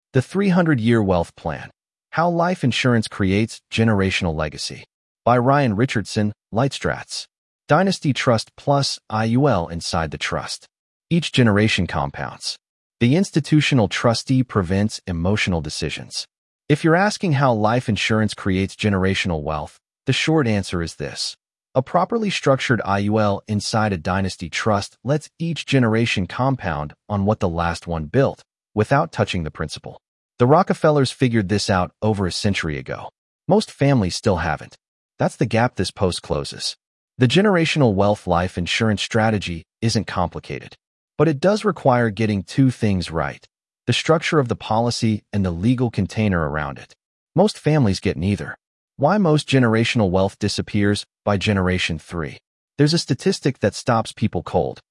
The 300-Year Wealth Plan: How Life Insurance Creates Generational Legacy, by Ryan Richardson, Lightstrats. Dynasty Trust Plus IUL inside the trust. Each generation compounds. The institutional trustee prevents emotional decisions. If you're asking how life insurance creates generational wealth, the short answer is this. A properly structured IUL inside a dynasty trust lets each generation compound on what the last one built, without touching the principal. The Rockefellers figured this out over a century ago. Most families still haven't. That's the gap this post closes. The generational wealth life insurance strategy isn't complicated, but it does require getting two things right: the structure of the policy and the legal container around it. Most families get neither. Why most generational wealth disappears by generation 3. There's a statistic that stops people cold.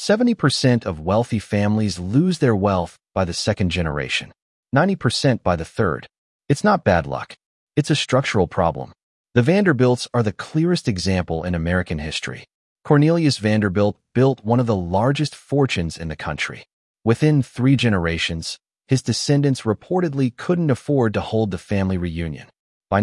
70% of wealthy families lose their wealth by the second generation, 90% by the third. It's not bad luck. It's a structural problem. The Vanderbilts are the clearest example in American history. Cornelius Vanderbilt built one of the largest fortunes in the country. Within 3 generations, his descendants reportedly couldn't afford to hold the family reunion. By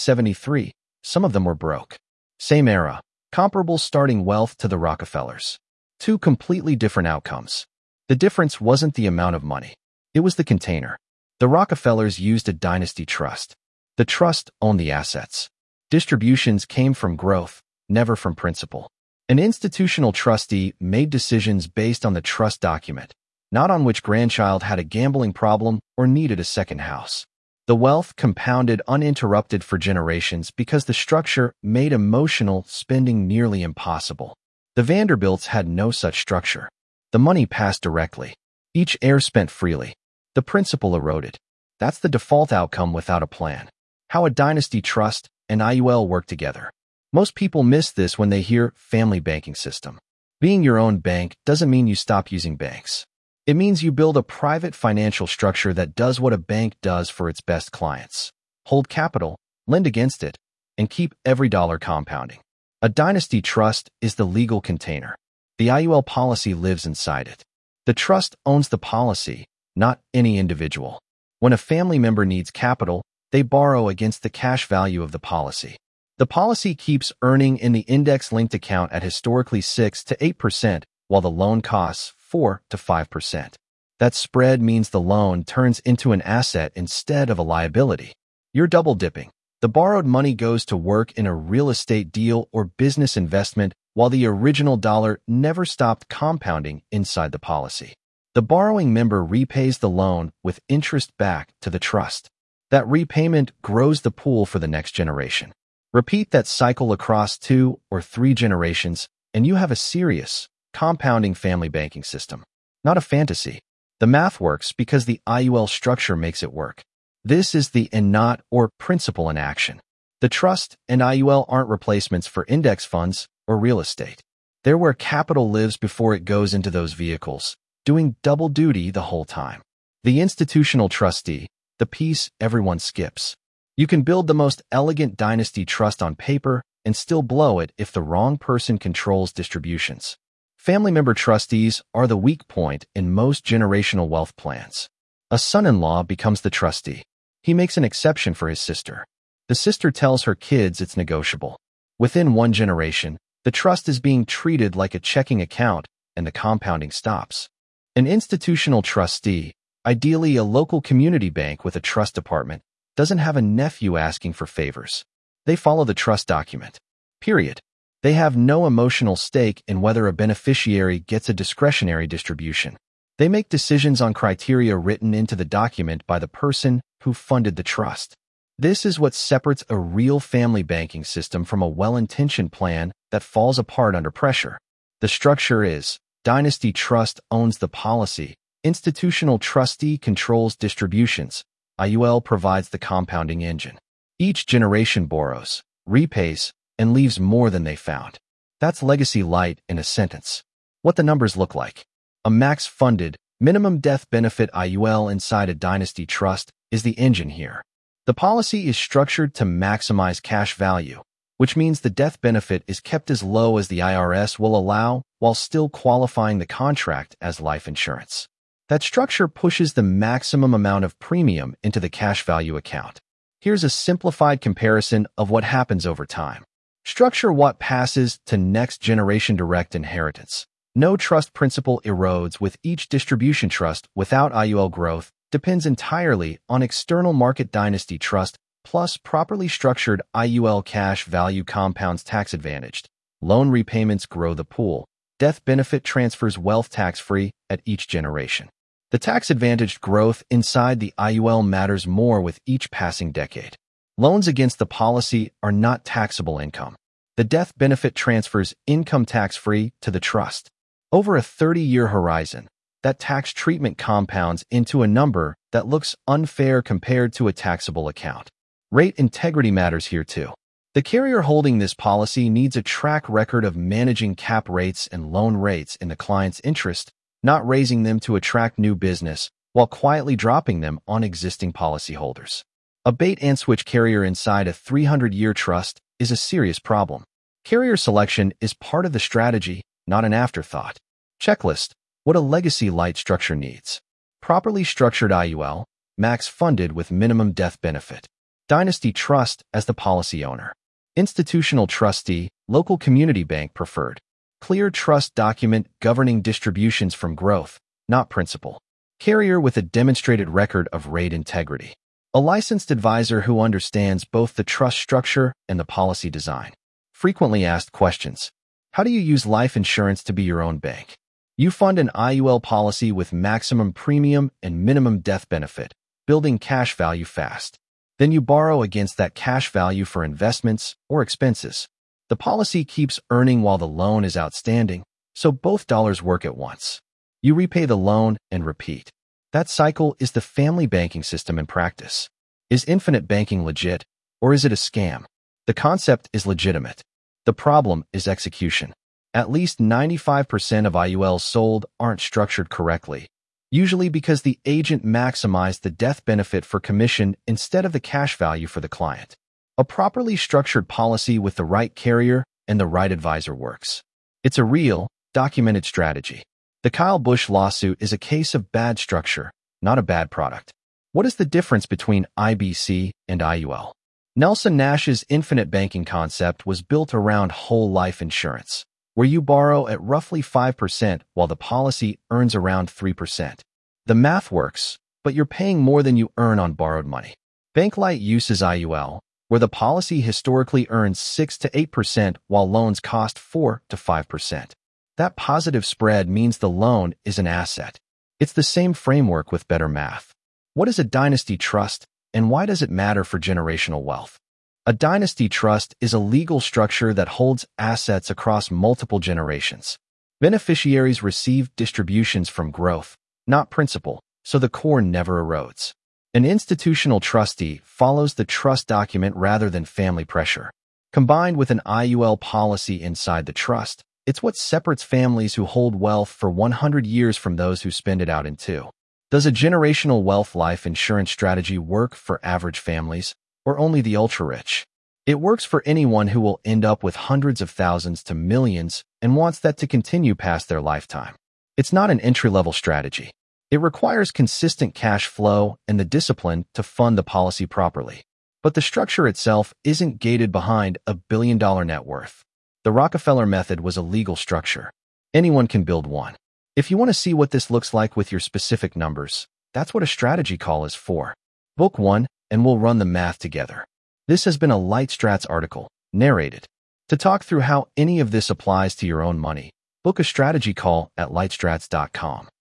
1973, some of them were broke. Same era, comparable starting wealth to the Rockefellers. 2 completely different outcomes. The difference wasn't the amount of money. It was the container. The Rockefellers used a dynasty trust. The trust owned the assets. Distributions came from growth, never from principal. An institutional trustee made decisions based on the trust document, not on which grandchild had a gambling problem or needed a second house. The wealth compounded uninterrupted for generations because the structure made emotional spending nearly impossible. The Vanderbilts had no such structure. The money passed directly. Each heir spent freely. The principal eroded. That's the default outcome without a plan. How a dynasty trust and IUL work together. Most people miss this when they hear family banking system. Being your own bank doesn't mean you stop using banks. It means you build a private financial structure that does what a bank does for its best clients. Hold capital, lend against it, and keep every dollar compounding. A dynasty trust is the legal container. The IUL policy lives inside it. The trust owns the policy, not any individual. When a family member needs capital, they borrow against the cash value of the policy. The policy keeps earning in the index-linked account at historically 6 to 8%, while the loan costs 4 to 5%. That spread means the loan turns into an asset instead of a liability. You're double-dipping. The borrowed money goes to work in a real estate deal or business investment, while the original dollar never stopped compounding inside the policy. The borrowing member repays the loan with interest back to the trust. That repayment grows the pool for the next generation. Repeat that cycle across 2 or 3 generations, and you have a serious, compounding family banking system. Not a fantasy. The math works because the IUL structure makes it work. This is the and not or principle in action. The trust and IUL aren't replacements for index funds or real estate. They're where capital lives before it goes into those vehicles, doing double duty the whole time. The institutional trustee, the piece everyone skips. You can build the most elegant dynasty trust on paper and still blow it if the wrong person controls distributions. Family member trustees are the weak point in most generational wealth plans. A son-in-law becomes the trustee. He makes an exception for his sister. The sister tells her kids it's negotiable. Within 1 generation, the trust is being treated like a checking account, and the compounding stops. An institutional trustee, ideally a local community bank with a trust department, doesn't have a nephew asking for favors. They follow the trust document. Period. They have no emotional stake in whether a beneficiary gets a discretionary distribution. They make decisions on criteria written into the document by the person who funded the trust. This is what separates a real family banking system from a well-intentioned plan that falls apart under pressure. The structure is: dynasty trust owns the policy, institutional trustee controls distributions, IUL provides the compounding engine. Each generation borrows, repays, and leaves more than they found. That's legacy light in a sentence. What the numbers look like. A max-funded, minimum death benefit IUL inside a dynasty trust is the engine here. The policy is structured to maximize cash value, which means the death benefit is kept as low as the IRS will allow while still qualifying the contract as life insurance. That structure pushes the maximum amount of premium into the cash value account. Here's a simplified comparison of what happens over time. Structure what passes to next generation direct inheritance. No trust principle erodes with each distribution. Trust without IUL growth depends entirely on external market. Dynasty trust plus properly structured IUL cash value compounds tax-advantaged. Loan repayments grow the pool. Death benefit transfers wealth tax-free at each generation. The tax-advantaged growth inside the IUL matters more with each passing decade. Loans against the policy are not taxable income. The death benefit transfers income tax-free to the trust. Over a 30-year horizon, that tax treatment compounds into a number that looks unfair compared to a taxable account. Rate integrity matters here too. The carrier holding this policy needs a track record of managing cap rates and loan rates in the client's interest, not raising them to attract new business while quietly dropping them on existing policyholders. A bait-and-switch carrier inside a 300-year trust is a serious problem. Carrier selection is part of the strategy, not an afterthought. Checklist: what a legacy light structure needs. Properly structured IUL, max funded with minimum death benefit. Dynasty trust as the policy owner. Institutional trustee, local community bank preferred. Clear trust document governing distributions from growth, not principal. Carrier with a demonstrated record of rate integrity. A licensed advisor who understands both the trust structure and the policy design. Frequently asked questions. How do you use life insurance to be your own bank? You fund an IUL policy with maximum premium and minimum death benefit, building cash value fast. Then you borrow against that cash value for investments or expenses. The policy keeps earning while the loan is outstanding, so both dollars work at once. You repay the loan and repeat. That cycle is the family banking system in practice. Is infinite banking legit, or is it a scam? The concept is legitimate. The problem is execution. At least 95% of IULs sold aren't structured correctly, usually because the agent maximized the death benefit for commission instead of the cash value for the client. A properly structured policy with the right carrier and the right advisor works. It's a real, documented strategy. The Kyle Busch lawsuit is a case of bad structure, not a bad product. What is the difference between IBC and IUL? Nelson Nash's infinite banking concept was built around whole life insurance, where you borrow at roughly 5% while the policy earns around 3%. The math works, but you're paying more than you earn on borrowed money. Banklight uses IUL, where the policy historically earns 6 to 8% while loans cost 4 to 5%. That positive spread means the loan is an asset. It's the same framework with better math. What is a dynasty trust, and why does it matter for generational wealth? A dynasty trust is a legal structure that holds assets across multiple generations. Beneficiaries receive distributions from growth, not principal, so the core never erodes. An institutional trustee follows the trust document rather than family pressure. Combined with an IUL policy inside the trust, it's what separates families who hold wealth for 100 years from those who spend it out in 2. Does a generational wealth life insurance strategy work for average families, or only the ultra-rich? It works for anyone who will end up with hundreds of thousands to millions and wants that to continue past their lifetime. It's not an entry-level strategy. It requires consistent cash flow and the discipline to fund the policy properly. But the structure itself isn't gated behind a billion-dollar net worth. The Rockefeller method was a legal structure. Anyone can build one. If you want to see what this looks like with your specific numbers, that's what a strategy call is for. Book one, and we'll run the math together. This has been a LightStrats article, narrated. To talk through how any of this applies to your own money, book a strategy call at lightstrats.com.